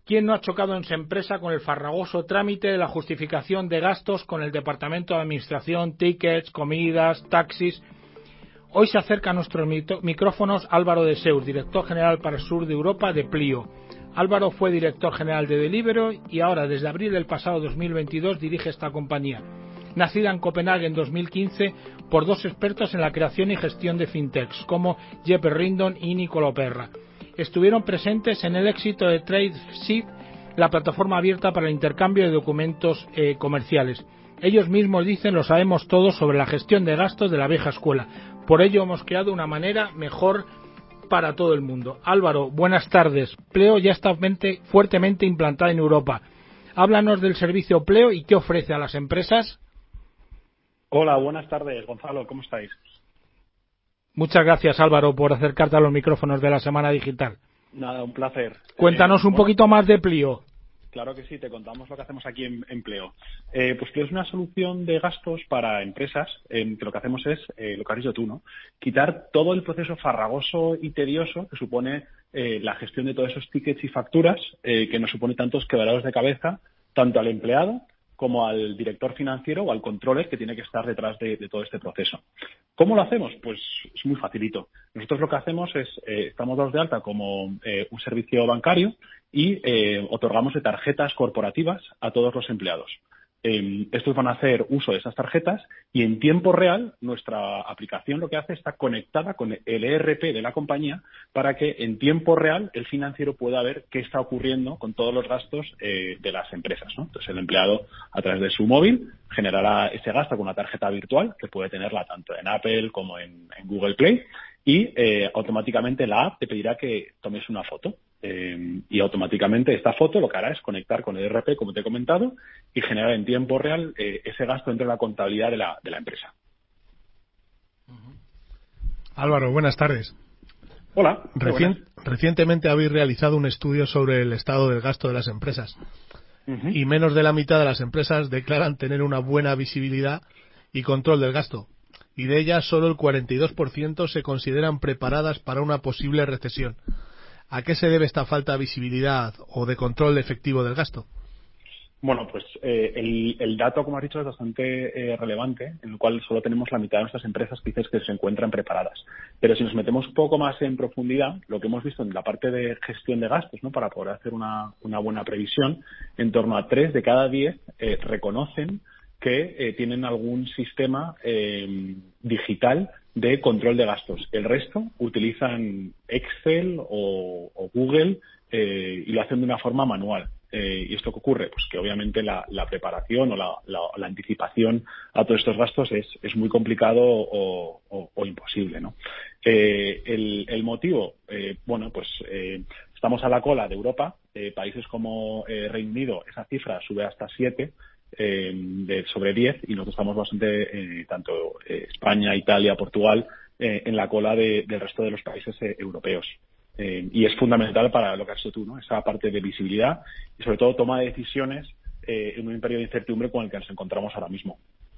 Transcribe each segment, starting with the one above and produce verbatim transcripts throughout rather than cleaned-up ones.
¿Quién no ha chocado en su empresa con el farragoso trámite de la justificación de gastos con el Departamento de Administración, tickets, comidas, taxis? Hoy se acerca a nuestros micrófonos Álvaro de Seus, director general para el sur de Europa de Plio. Álvaro fue director general de Deliveroo y ahora, desde abril del pasado dos mil veintidós, dirige esta compañía. Nacida en Copenhague en dos mil quince por dos expertos en la creación y gestión de fintechs, como Jeppe Rindon y Nicolò Perra. Estuvieron presentes en el éxito de TradeShift, la plataforma abierta para el intercambio de documentos eh, comerciales. Ellos mismos dicen: lo sabemos todo sobre la gestión de gastos de la vieja escuela. Por ello hemos creado una manera mejor para todo el mundo. Álvaro, buenas tardes. Pleo ya está fuertemente implantada en Europa. Háblanos del servicio Pleo y qué ofrece a las empresas. Hola, buenas tardes, Gonzalo, ¿cómo estáis? Muchas gracias, Álvaro, por acercarte a los micrófonos de la Semana Digital. Nada, un placer. Cuéntanos eh, un bueno, poquito más de Plio. Claro que sí, te contamos lo que hacemos aquí en, en Pleo. Eh, pues Pleo es una solución de gastos para empresas, eh, que lo que hacemos es, eh, lo que has dicho tú, ¿no? Quitar todo el proceso farragoso y tedioso que supone eh, la gestión de todos esos tickets y facturas, eh, que nos supone tantos quebraderos de cabeza, tanto al empleado como al director financiero o al controller que tiene que estar detrás de, de todo este proceso. ¿Cómo lo hacemos? Pues es muy facilito. Nosotros lo que hacemos es, eh, estamos dados de alta como eh, un servicio bancario y eh, otorgamos de tarjetas corporativas a todos los empleados. Eh, estos van a hacer uso de esas tarjetas y en tiempo real nuestra aplicación lo que hace está conectada con el E R P de la compañía para que en tiempo real el financiero pueda ver qué está ocurriendo con todos los gastos eh, de las empresas, ¿no? Entonces el empleado a través de su móvil generará ese gasto con una tarjeta virtual que puede tenerla tanto en Apple como en, en Google Play y eh, automáticamente la app te pedirá que tomes una foto. Eh, y automáticamente esta foto lo que hará es conectar con el E R P, como te he comentado, y generar en tiempo real eh, ese gasto dentro de la contabilidad de la, de la empresa. Álvaro, buenas tardes. Hola. Recien, recientemente habéis realizado un estudio sobre el estado del gasto de las empresas. Uh-huh. Y menos de la mitad de las empresas declaran tener una buena visibilidad y control del gasto. Y de ellas solo el cuarenta y dos por ciento se consideran preparadas para una posible recesión. ¿A qué se debe esta falta de visibilidad o de control efectivo del gasto? Bueno, pues eh, el, el dato, como has dicho, es bastante eh, relevante, en el cual solo tenemos la mitad de nuestras empresas que dices que se encuentran preparadas. Pero si nos metemos un poco más en profundidad, lo que hemos visto en la parte de gestión de gastos, ¿no? Para poder hacer una, una buena previsión, en torno a tres de cada diez eh, reconocen que eh, tienen algún sistema eh, digital de control de gastos. El resto utilizan Excel o, o Google eh, y lo hacen de una forma manual. Eh, ¿Y esto qué ocurre? Pues que obviamente la, la preparación o la, la, la anticipación a todos estos gastos es, es muy complicado o, o, o imposible, ¿no? Eh, el, el motivo, eh, bueno, pues eh, estamos a la cola de Europa. Eh, países como eh, Reino Unido, esa cifra sube hasta siete. Eh, de sobre diez y nosotros estamos bastante, eh, tanto eh, España, Italia, Portugal, eh, en la cola de, del resto de los países eh, europeos. Eh, y es fundamental para lo que has hecho tú, ¿no? Esa parte de visibilidad y sobre todo toma de decisiones eh, en un periodo de incertidumbre con el que nos encontramos ahora mismo.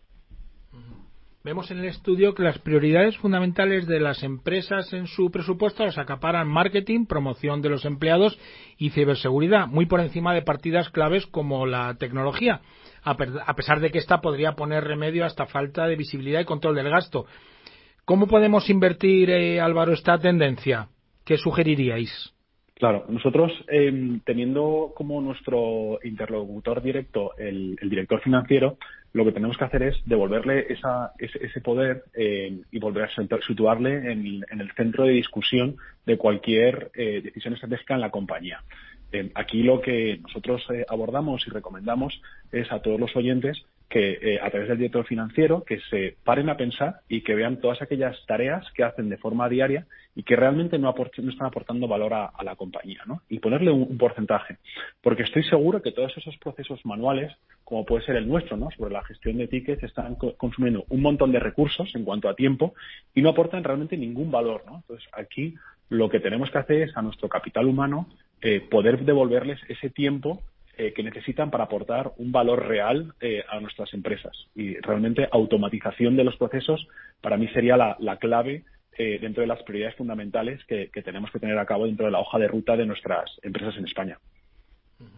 Vemos en el estudio que las prioridades fundamentales de las empresas en su presupuesto las acaparan marketing, promoción de los empleados y ciberseguridad, muy por encima de partidas claves como la tecnología, a pesar de que esta podría poner remedio a esta falta de visibilidad y control del gasto. ¿Cómo podemos invertir, eh, Álvaro, esta tendencia? ¿Qué sugeriríais? Claro, nosotros eh, teniendo como nuestro interlocutor directo el, el director financiero, lo que tenemos que hacer es devolverle esa, ese, ese poder eh, y volver a situarle en el, en el centro de discusión de cualquier eh, decisión estratégica en la compañía. Eh, aquí lo que nosotros eh, abordamos y recomendamos es a todos los oyentes que eh, a través del director financiero que se paren a pensar y que vean todas aquellas tareas que hacen de forma diaria y que realmente no, aport- no están aportando valor a, a la compañía, ¿no? Y ponerle un, un porcentaje. Porque estoy seguro que todos esos procesos manuales, como puede ser el nuestro, ¿no? Sobre la gestión de tickets, están co- consumiendo un montón de recursos en cuanto a tiempo y no aportan realmente ningún valor, ¿no? Entonces, aquí lo que tenemos que hacer es a nuestro capital humano eh, poder devolverles ese tiempo eh, que necesitan para aportar un valor real eh, a nuestras empresas. Y realmente automatización de los procesos para mí sería la, la clave eh, dentro de las prioridades fundamentales que, que tenemos que tener a cabo dentro de la hoja de ruta de nuestras empresas en España.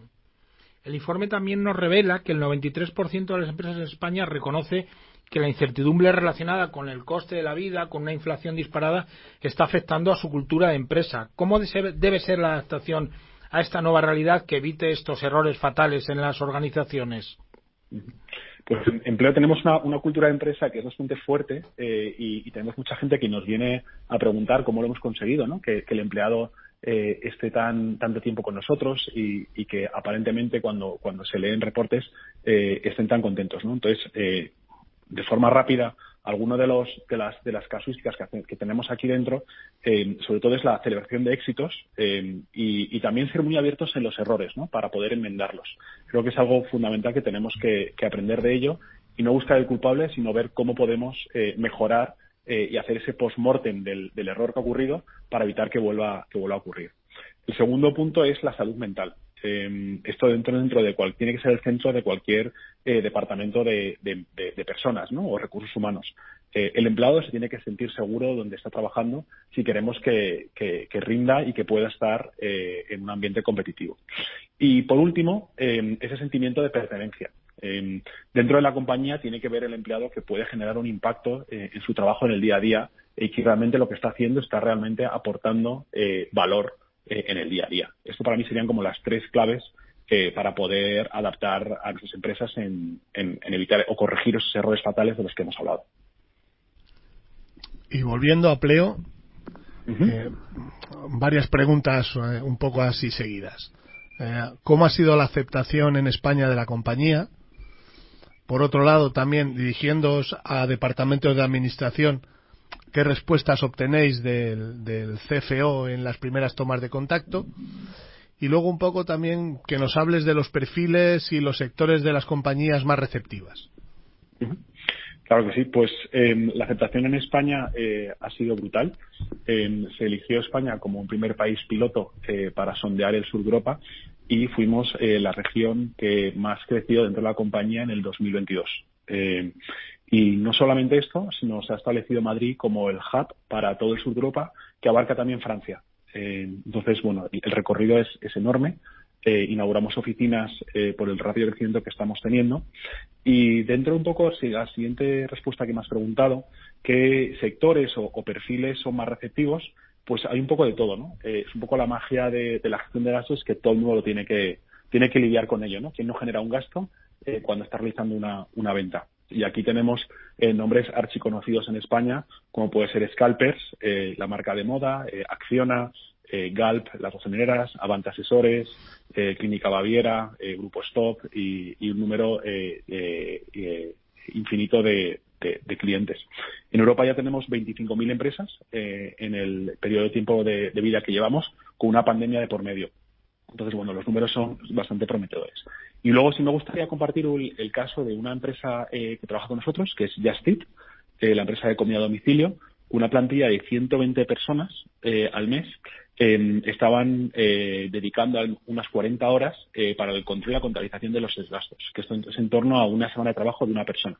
El informe también nos revela que el noventa y tres por ciento de las empresas en España reconoce que la incertidumbre relacionada con el coste de la vida, con una inflación disparada, está afectando a su cultura de empresa. ¿Cómo debe ser la adaptación a esta nueva realidad que evite estos errores fatales en las organizaciones? Pues en Empleo tenemos una, una cultura de empresa que es bastante fuerte eh, y, y tenemos mucha gente que nos viene a preguntar cómo lo hemos conseguido, ¿no? Que, que el empleado eh, esté tan tanto tiempo con nosotros y, y que aparentemente cuando, cuando se leen reportes eh, estén tan contentos, ¿no? Entonces, eh, de forma rápida, alguno de los de las de las casuísticas que, hace, que tenemos aquí dentro, eh, sobre todo es la celebración de éxitos eh, y, y también ser muy abiertos en los errores, ¿no? Para poder enmendarlos. Creo que es algo fundamental que tenemos que, que aprender de ello y no buscar el culpable, sino ver cómo podemos eh, mejorar eh, y hacer ese post-mortem del, del error que ha ocurrido para evitar que vuelva que vuelva a ocurrir. El segundo punto es la salud mental. Eh, esto dentro dentro de cual tiene que ser el centro de cualquier eh, departamento de, de, de, de personas, ¿no? O recursos humanos. Eh, el empleado se tiene que sentir seguro donde está trabajando si queremos que, que, que rinda y que pueda estar eh, en un ambiente competitivo. Y por último, eh, ese sentimiento de pertenencia. Eh, dentro de la compañía tiene que ver el empleado que puede generar un impacto eh, en su trabajo en el día a día y que realmente lo que está haciendo está realmente aportando eh, valor eh, en el día a día. Esto para mí serían como las tres claves eh, para poder adaptar a nuestras empresas en, en, en evitar o corregir esos errores fatales de los que hemos hablado. Y volviendo a Pleo, Uh-huh. eh, varias preguntas eh, un poco así seguidas. Eh, ¿Cómo ha sido la aceptación en España de la compañía? Por otro lado, también dirigiéndoos a departamentos de administración, ¿qué respuestas obtenéis del, del C F O en las primeras tomas de contacto? Y luego un poco también que nos hables de los perfiles y los sectores de las compañías más receptivas. Uh-huh. Claro que sí, pues eh, la aceptación en España eh, ha sido brutal. Eh, se eligió España como un primer país piloto eh, para sondear el sur de Europa y fuimos eh, la región que más creció dentro de la compañía en el dos mil veintidós. Eh, y no solamente esto, sino se ha establecido Madrid como el hub para todo el sur de Europa, que abarca también Francia. Eh, entonces, bueno, el recorrido es, es enorme. Eh, inauguramos oficinas eh, por el rápido crecimiento que estamos teniendo. Y dentro un poco, si la siguiente respuesta que me has preguntado, ¿qué sectores o, o perfiles son más receptivos? Pues hay un poco de todo, ¿no? Eh, es un poco la magia de, de la gestión de gastos, que todo el mundo lo tiene que tiene que lidiar con ello, ¿no? ¿Quién no genera un gasto eh, cuando está realizando una, una venta? Y aquí tenemos eh, nombres archiconocidos en España, como puede ser Scalpers, eh, la marca de moda, eh, Acciona, eh, Galp, las gasolineras, Avant Asesores, eh, Clínica Baviera, eh, Grupo Stop y, y un número eh, eh, eh, infinito de, de, de clientes. En Europa ya tenemos veinticinco mil empresas eh, en el periodo de tiempo de, de vida que llevamos, con una pandemia de por medio. Entonces, bueno, los números son bastante prometedores. Y luego sí me gustaría compartir el, el caso de una empresa eh, que trabaja con nosotros, que es Just Eat, eh, la empresa de comida a domicilio, una plantilla de ciento veinte personas eh, al mes. Eh, estaban eh, dedicando unas cuarenta horas eh, para el control y la contabilización de los desgastos, que esto es en torno a una semana de trabajo de una persona.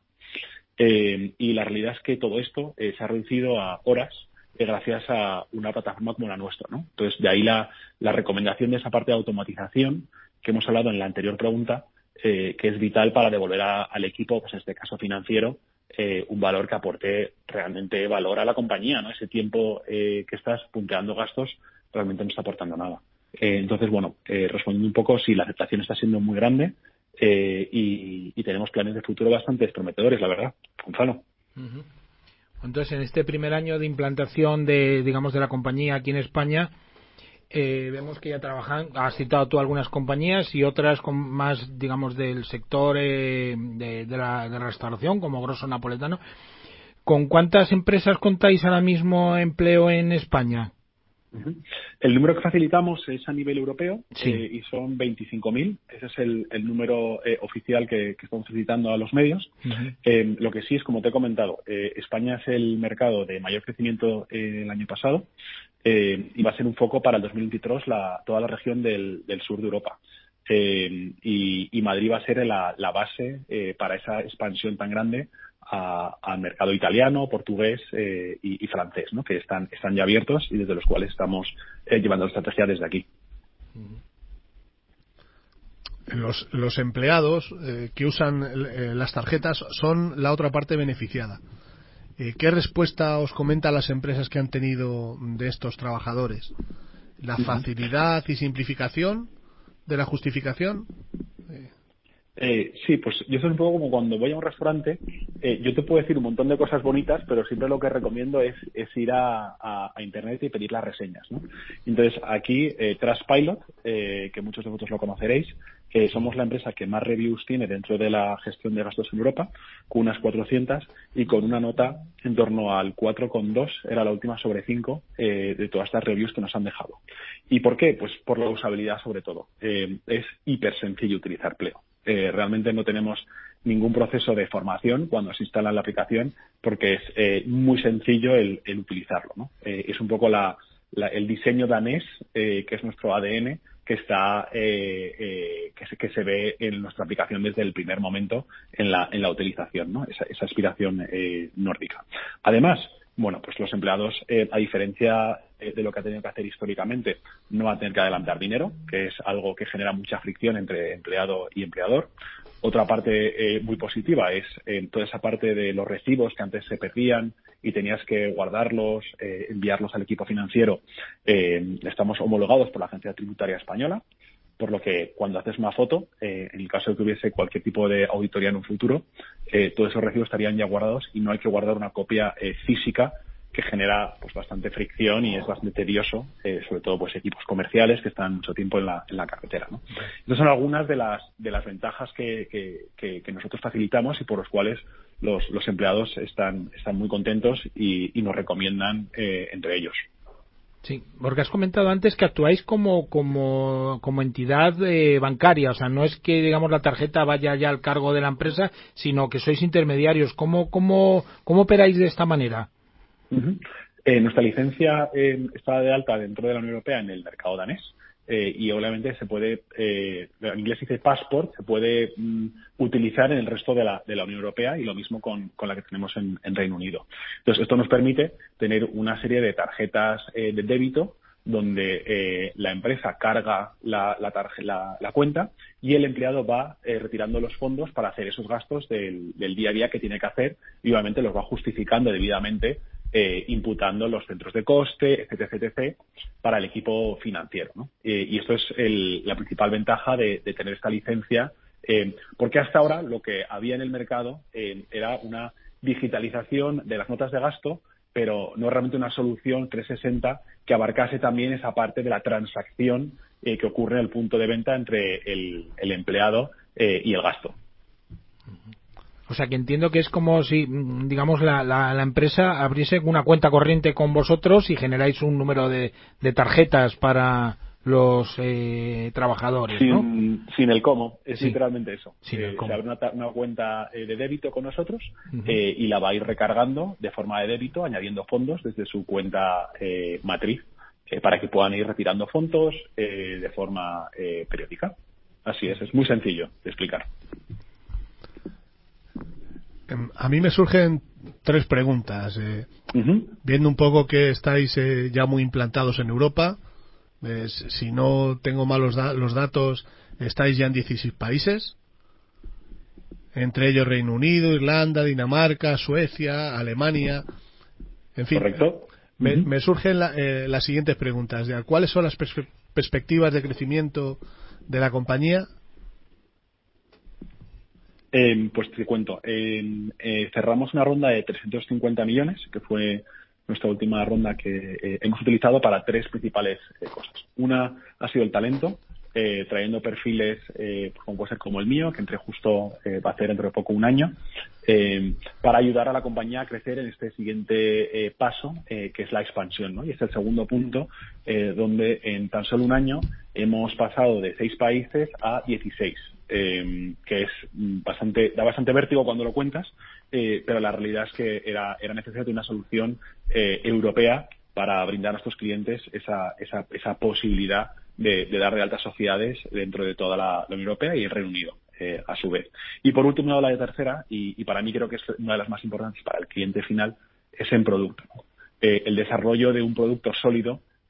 Eh, y la realidad es que todo esto eh, se ha reducido a horas eh, gracias a una plataforma como la nuestra, ¿no? Entonces, de ahí la, la recomendación de esa parte de automatización que hemos hablado en la anterior pregunta, eh, que es vital para devolver a, al equipo, pues en este caso financiero, eh, un valor que aporte realmente valor a la compañía, ¿no? Ese tiempo eh, que estás punteando gastos realmente no está aportando nada. Eh, entonces, bueno, eh, respondiendo un poco, sí, la aceptación está siendo muy grande eh, y, y tenemos planes de futuro bastante prometedores, la verdad. Gonzalo. Uh-huh. Entonces, en este primer año de implantación de, digamos, de la compañía aquí en España, eh, vemos que ya trabajan, has citado tú algunas compañías y otras con más, digamos, del sector eh, de, de, la, de la restauración, como Grosso Napoletano. ¿Con cuántas empresas contáis ahora mismo empleo en España? Uh-huh. El número que facilitamos es a nivel europeo, sí. eh, y son veinticinco mil. Ese es el, el número eh, oficial que, que estamos facilitando a los medios. Uh-huh. Eh, lo que sí es, como te he comentado, eh, España es el mercado de mayor crecimiento eh, el año pasado eh, y va a ser un foco para el dos mil veintitrés la, toda la región del, del sur de Europa. Eh, y, y Madrid va a ser la, la base eh, para esa expansión tan grande al mercado italiano, portugués eh, y, y francés, ¿no? Que están, están ya abiertos y desde los cuales estamos eh, llevando la estrategia desde aquí. los, los empleados eh, que usan eh, las tarjetas son la otra parte beneficiada. Eh, ¿Qué respuesta os comenta las empresas que han tenido de estos trabajadores? ¿La facilidad y simplificación de la justificación? Eh. Eh, sí, pues yo soy un poco como cuando voy a un restaurante, eh, yo te puedo decir un montón de cosas bonitas, pero siempre lo que recomiendo es, es ir a, a, a internet y pedir las reseñas, ¿no? Entonces aquí eh, Trustpilot, eh, que muchos de vosotros lo conoceréis, eh, somos la empresa que más reviews tiene dentro de la gestión de gastos en Europa, con unas cuatrocientas y con una nota en torno al cuatro coma dos, era la última sobre cinco eh, de todas estas reviews que nos han dejado. ¿Y por qué? Pues por la usabilidad sobre todo. Eh, es hiper sencillo utilizar Pleo. Eh, realmente no tenemos ningún proceso de formación cuando se instala la aplicación porque es eh, muy sencillo el, el utilizarlo, ¿no? Eh, es un poco la, la, el diseño danés, eh, que es nuestro A D N, que está eh, eh, que, se, que se ve en nuestra aplicación desde el primer momento en la, en la utilización, ¿no? Esa, esa aspiración eh, nórdica. Además, bueno, pues los empleados, eh, a diferencia de lo que ha tenido que hacer históricamente, no va a tener que adelantar dinero, que es algo que genera mucha fricción entre empleado y empleador. Otra parte eh, muy positiva es eh, toda esa parte de los recibos que antes se perdían y tenías que guardarlos, eh, enviarlos al equipo financiero. Eh, estamos homologados por la Agencia Tributaria Española, por lo que cuando haces una foto, eh, en el caso de que hubiese cualquier tipo de auditoría en un futuro, eh, todos esos recibos estarían ya guardados y no hay que guardar una copia eh, física, que genera pues bastante fricción y es bastante tedioso, eh, sobre todo pues equipos comerciales que están mucho tiempo en la, en la carretera, ¿no? Entonces son algunas de las de las ventajas que, que, que, que nosotros facilitamos y por los cuales los, los empleados están están muy contentos y, y nos recomiendan eh, entre ellos. Sí, porque has comentado antes que actuáis como como como entidad eh, bancaria, o sea, no es que digamos la tarjeta vaya ya al cargo de la empresa, sino que sois intermediarios. ¿Cómo cómo cómo operáis de esta manera? Uh-huh. Eh, nuestra licencia eh, está de alta dentro de la Unión Europea en el mercado danés eh, y obviamente se puede, eh, en inglés dice passport, se puede mm, utilizar en el resto de la, de la Unión Europea y lo mismo con, con la que tenemos en, en Reino Unido. Entonces, esto nos permite tener una serie de tarjetas eh, de débito donde eh, la empresa carga la, la, tarje, la, la cuenta y el empleado va eh, retirando los fondos para hacer esos gastos del, del día a día que tiene que hacer y obviamente los va justificando debidamente Eh, imputando los centros de coste, etcétera, etcétera, para el equipo financiero, ¿no? Eh, y esto es el, la principal ventaja de, de tener esta licencia, eh, porque hasta ahora lo que había en el mercado eh, era una digitalización de las notas de gasto, pero no realmente una solución trescientos sesenta que abarcase también esa parte de la transacción eh, que ocurre en el punto de venta entre el, el empleado eh, y el gasto. O sea, que entiendo que es como si, digamos, la, la, la empresa abriese una cuenta corriente con vosotros y generáis un número de, de tarjetas para los eh, trabajadores, sin, ¿no? Sin el cómo, es sí. literalmente eso. Sin eh, el cómo. Se abre una, una cuenta eh, de débito con nosotros uh-huh. eh, y la va a ir recargando de forma de débito, añadiendo fondos desde su cuenta eh, matriz eh, para que puedan ir retirando fondos eh, de forma eh, periódica. Así es, es muy sencillo de explicar. A mí me surgen tres preguntas. Eh, uh-huh. Viendo un poco que estáis eh, ya muy implantados en Europa, eh, si no tengo mal los, da- los datos, estáis ya en dieciséis países, entre ellos Reino Unido, Irlanda, Dinamarca, Suecia, Alemania, en fin. Correcto. Me, uh-huh. me surgen la, eh, las siguientes preguntas. ¿Ya? ¿Cuáles son las pers- perspectivas de crecimiento de la compañía? Eh, pues te cuento, eh, eh, cerramos una ronda de trescientos cincuenta millones, que fue nuestra última ronda que eh, hemos utilizado para tres principales eh, cosas. Una ha sido el talento, eh, trayendo perfiles eh, como puede ser como el mío, que entré justo, eh, va a hacer dentro de poco un año, eh, para ayudar a la compañía a crecer en este siguiente eh, paso, eh, que es la expansión, ¿no? Y es el segundo punto, eh, donde en tan solo un año hemos pasado de seis países a dieciséis. Eh, que es bastante, da bastante vértigo cuando lo cuentas, eh, pero la realidad es que era, era necesario una solución eh, europea para brindar a nuestros clientes esa, esa, esa posibilidad de, de dar de altas sociedades dentro de toda la, la Unión Europea y el Reino Unido, eh, a su vez. Y por último, la de tercera, y, y para mí creo que es una de las más importantes para el cliente final, es en producto, ¿no? Eh, el desarrollo de un producto sólido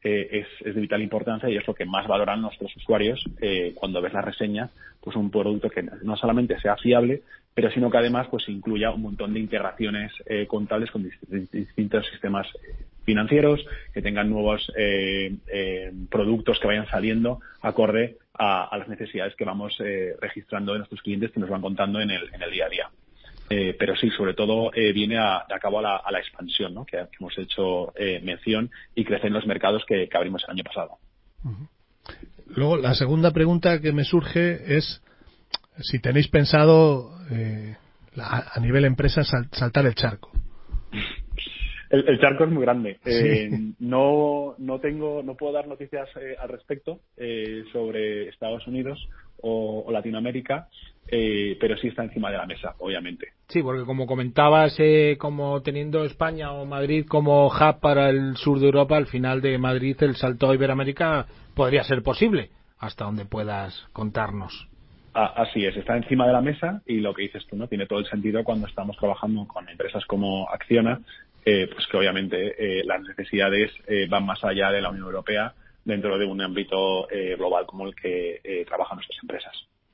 eh, es, es de vital importancia y es lo que más valoran nuestros usuarios eh, cuando ves la reseña, pues un producto que no solamente sea fiable, pero sino que además pues incluya un montón de integraciones eh, contables con dist- distintos sistemas financieros, que tengan nuevos eh, eh, productos que vayan saliendo acorde a, a las necesidades que vamos eh, registrando de nuestros clientes que nos van contando en el, en el día a día. Eh, pero sí, sobre todo eh, viene a, a cabo a la, a la expansión, ¿no? que, que hemos hecho eh, mención y crecer en los mercados que, que abrimos el año pasado. Uh-huh. Luego, la segunda pregunta que me surge es si tenéis pensado eh, la, a nivel empresa sal, saltar el charco. El, el charco es muy grande. Eh, Sí. no, no tengo, no puedo dar noticias eh, al respecto eh, sobre Estados Unidos o, o Latinoamérica, eh, pero sí está encima de la mesa, obviamente. Sí, porque como comentabas, eh, como teniendo España o Madrid como hub para el sur de Europa, al final de Madrid el salto a Iberoamérica podría ser posible, hasta donde puedas contarnos. Así es, está encima de la mesa y lo que dices tú, ¿no? Tiene todo el sentido cuando estamos trabajando con empresas como Acciona, eh, pues que obviamente eh, las necesidades eh, van más allá de la Unión Europea dentro de un ámbito eh, global como el que eh, trabajan nuestras empresas.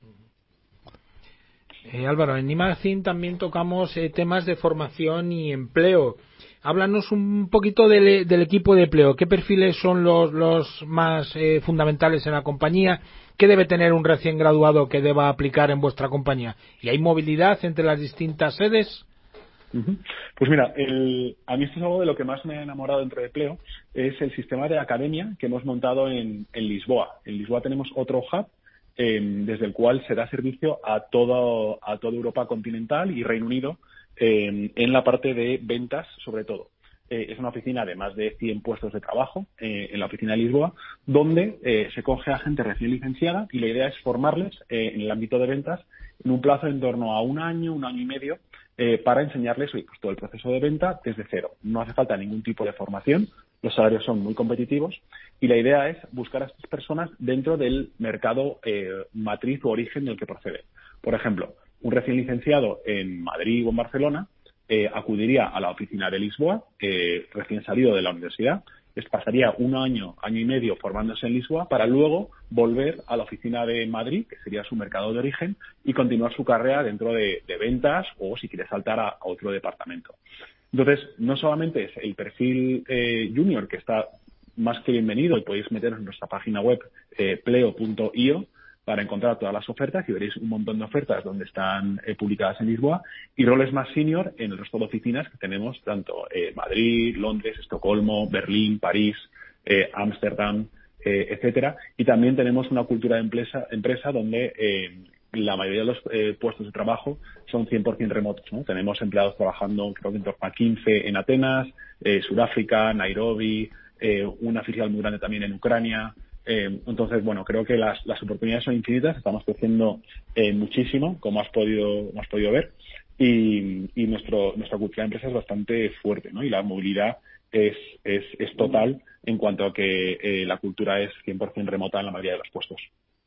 Eh, Álvaro, en Imagine también tocamos eh, temas de formación y empleo. Háblanos un poquito del, del equipo de empleo. ¿Qué perfiles son los, los más eh, fundamentales en la compañía? ¿Qué debe tener un recién graduado que deba aplicar en vuestra compañía? ¿Y hay movilidad entre las distintas sedes? Uh-huh. Pues mira, el, a mí esto es algo de lo que más me ha enamorado dentro de Pleo, es el sistema de academia que hemos montado en, en Lisboa. En Lisboa tenemos otro hub eh, desde el cual se da servicio a, todo, a toda Europa continental y Reino Unido eh, en la parte de ventas sobre todo. Eh, es una oficina de más de cien puestos de trabajo eh, en la oficina de Lisboa, donde eh, se coge a gente recién licenciada y la idea es formarles eh, en el ámbito de ventas en un plazo en torno a un año, un año y medio, eh, para enseñarles oye, pues, todo el proceso de venta desde cero. No hace falta ningún tipo de formación, los salarios son muy competitivos y la idea es buscar a estas personas dentro del mercado eh, matriz o origen del que proceden. Por ejemplo, un recién licenciado en Madrid o en Barcelona eh, acudiría a la oficina de Lisboa, eh, recién salido de la universidad, les pasaría un año, año y medio formándose en Lisboa para luego volver a la oficina de Madrid, que sería su mercado de origen, y continuar su carrera dentro de, de ventas o si quiere saltar a, a otro departamento. Entonces, no solamente es el perfil eh, junior, que está más que bienvenido, y podéis meteros en nuestra página web eh, pleo punto io para encontrar todas las ofertas y veréis un montón de ofertas donde están eh, publicadas en Lisboa y roles más senior en el resto de oficinas que tenemos tanto eh, Madrid, Londres, Estocolmo, Berlín, París, eh, Ámsterdam, eh, etcétera. Y también tenemos una cultura de empresa, empresa donde eh, la mayoría de los eh, puestos de trabajo son cien por ciento remotos, ¿no? Tenemos empleados trabajando creo que en torno a quince en Atenas, eh, Sudáfrica, Nairobi, eh, una filial muy grande también en Ucrania. Eh, entonces, bueno, creo que las, las oportunidades son infinitas, estamos creciendo eh, muchísimo, como has podido, como has podido ver, y, y nuestro, nuestra cultura de empresa es bastante fuerte, ¿no? Y la movilidad es, es, es total en cuanto a que eh, la cultura es cien por ciento remota en la mayoría de los puestos.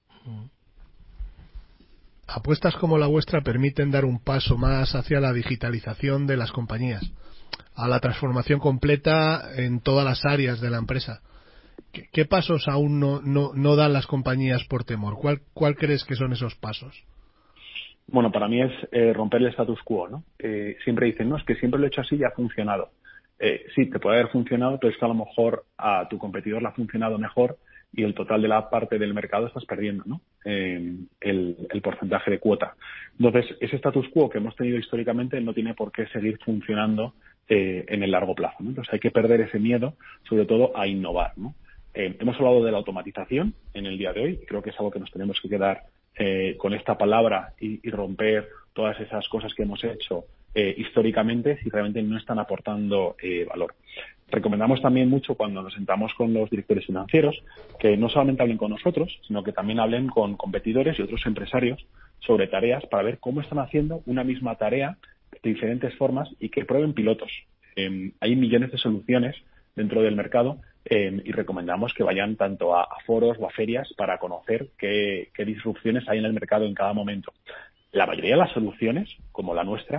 Apuestas como la vuestra permiten dar un paso más hacia la digitalización de las compañías, a la transformación completa en todas las áreas de la empresa. ¿Qué, qué pasos aún no, no, no dan las compañías por temor? ¿Cuál, cuál crees que son esos pasos? Bueno, para mí es eh, romper el status quo, ¿no? Eh, siempre dicen, no, es que siempre lo he hecho así y ha funcionado. Eh, sí, te puede haber funcionado, pero es que a lo mejor a tu competidor le ha funcionado mejor y el total de la parte del mercado estás perdiendo, ¿no? Eh, el, el porcentaje de cuota. Entonces, ese status quo que hemos tenido históricamente no tiene por qué seguir funcionando eh, en el largo plazo, ¿no? Entonces, hay que perder ese miedo, sobre todo, a innovar, ¿no? Eh, hemos hablado de la automatización en el día de hoy. Creo que es algo que nos tenemos que quedar eh, con esta palabra y, y romper todas esas cosas que hemos hecho eh, históricamente si realmente no están aportando eh, valor. Recomendamos también mucho cuando nos sentamos con los directores financieros que no solamente hablen con nosotros, sino que también hablen con competidores y otros empresarios sobre tareas para ver cómo están haciendo una misma tarea de diferentes formas y que prueben pilotos. Eh, hay millones de soluciones dentro del mercado eh, y recomendamos que vayan tanto a, a foros o a ferias para conocer qué, qué disrupciones hay en el mercado en cada momento. La mayoría de las soluciones, como la nuestra,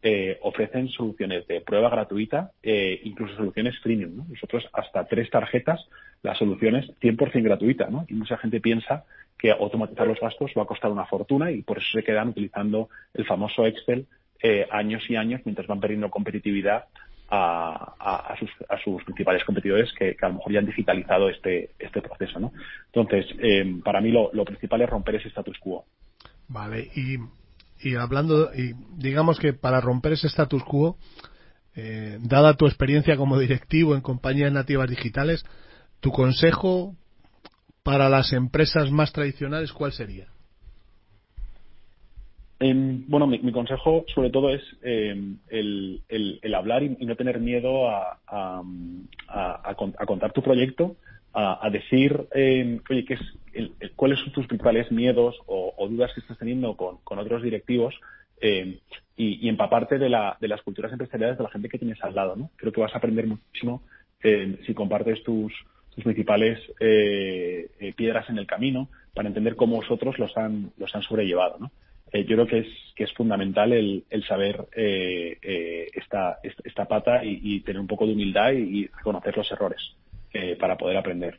eh, ofrecen soluciones de prueba gratuita, eh, incluso soluciones freemium, ¿no? Nosotros hasta tres tarjetas, las soluciones cien por ciento gratuita, ¿no? Y mucha gente piensa que automatizar los gastos va a costar una fortuna y por eso se quedan utilizando el famoso Excel eh, años y años mientras van perdiendo competitividad a, a, a, sus, a sus principales competidores que, que a lo mejor ya han digitalizado este, este proceso, ¿no? Entonces, eh, para mí lo, lo principal es romper ese status quo. Vale, y, y hablando, y digamos que para romper ese status quo, eh, dada tu experiencia como directivo en compañías nativas digitales, tu consejo para las empresas más tradicionales, ¿cuál sería? Eh, bueno, mi, mi consejo sobre todo es eh, el, el, el hablar y, y no tener miedo a, a, a, a contar tu proyecto, a, a decir, eh, oye, ¿qué es el, el, cuáles son tus principales miedos o, o dudas que estás teniendo con, con otros directivos eh, y, y empaparte de, la, de las culturas empresariales de la gente que tienes al lado, ¿no? Creo que vas a aprender muchísimo eh, si compartes tus, tus principales eh, eh, piedras en el camino para entender cómo vosotros los han, los han sobrellevado, ¿no? Eh, yo creo que es que es fundamental el, el saber eh, eh, esta, esta pata y, y tener un poco de humildad y, y reconocer los errores eh, para poder aprender.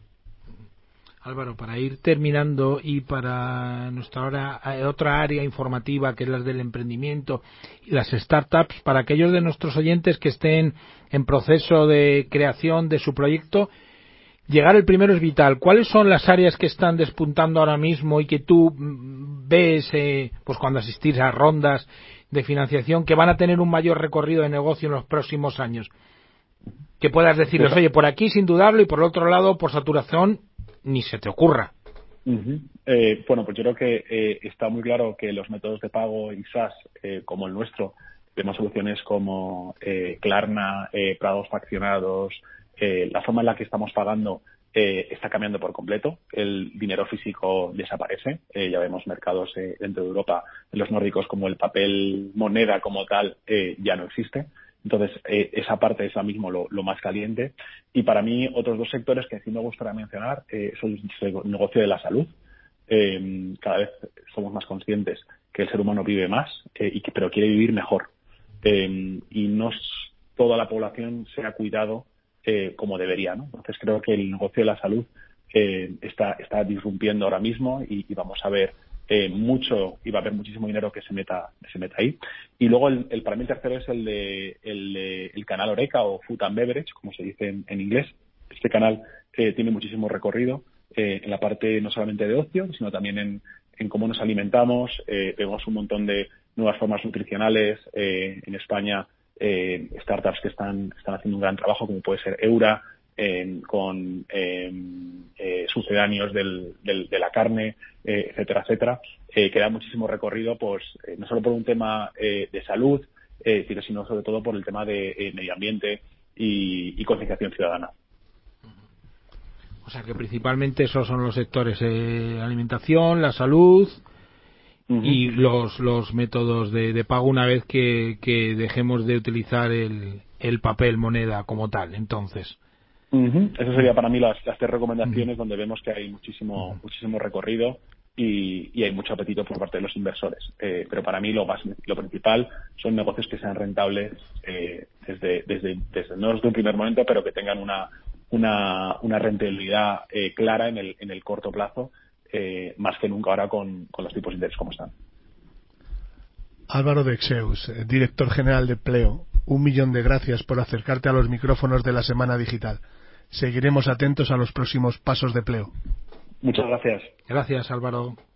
Álvaro, para ir terminando y para nuestra hora, otra área informativa que es la del emprendimiento y las startups, para aquellos de nuestros oyentes que estén en proceso de creación de su proyecto, llegar el primero es vital. ¿Cuáles son las áreas que están despuntando ahora mismo y que tú ves eh, pues cuando asistís a rondas de financiación que van a tener un mayor recorrido de negocio en los próximos años? Que puedas decirles, oye, por aquí es indudable y por el otro lado, por saturación, ni se te ocurra. Uh-huh. Eh, bueno, pues yo creo que eh, está muy claro que los métodos de pago y SaaS, eh, como el nuestro, vemos soluciones como eh, Klarna, eh, pagos faccionados, eh, la forma en la que estamos pagando eh, está cambiando por completo. El dinero físico desaparece. Eh, ya vemos mercados eh, dentro de Europa, en los nórdicos, como el papel moneda como tal eh, ya no existe. Entonces, eh, esa parte es ahora mismo lo, lo más caliente. Y para mí, otros dos sectores que sí me gustaría mencionar eh, son el negocio de la salud. Eh, cada vez somos más conscientes que el ser humano vive más, eh, y que, pero quiere vivir mejor. Eh, y no es, toda la población se ha cuidado eh, como debería, ¿no? Entonces, creo que el negocio de la salud eh, está, está disrumpiendo ahora mismo y, y vamos a ver Eh, mucho y va a haber muchísimo dinero que se meta se meta ahí. Y luego el, el para mí el tercero es el de el, de, el canal Horeca o Food and Beverage, como se dice en, en inglés. Este canal eh, tiene muchísimo recorrido eh, en la parte no solamente de ocio, sino también en, en cómo nos alimentamos. Eh, vemos un montón de nuevas formas nutricionales eh, en España, eh, startups que están están haciendo un gran trabajo, como puede ser Eura, Eh, con eh, eh, sucedáneos del, del, de la carne, eh, etcétera, etcétera, eh, que da muchísimo recorrido, pues eh, no solo por un tema eh, de salud, eh, sino sobre todo por el tema de eh, medio ambiente y, y concienciación ciudadana. O sea que principalmente esos son los sectores, eh, alimentación, la salud uh-huh. y los, los métodos de, de pago una vez que, que dejemos de utilizar el, el papel moneda como tal, entonces. Uh-huh. Eso sería para mí las, las tres recomendaciones uh-huh. donde vemos que hay muchísimo uh-huh. muchísimo recorrido y, y hay mucho apetito por parte de los inversores. Eh, pero para mí lo más lo principal son negocios que sean rentables eh, desde, desde, desde no desde un primer momento, pero que tengan una una, una rentabilidad eh, clara en el, en el corto plazo, eh, más que nunca ahora con, con los tipos de interés como están. Álvaro de Exeus, director general de Pleo, un millón de gracias por acercarte a los micrófonos de la Semana Digital. Seguiremos atentos a los próximos pasos de Pleo. Muchas gracias. Gracias, Álvaro.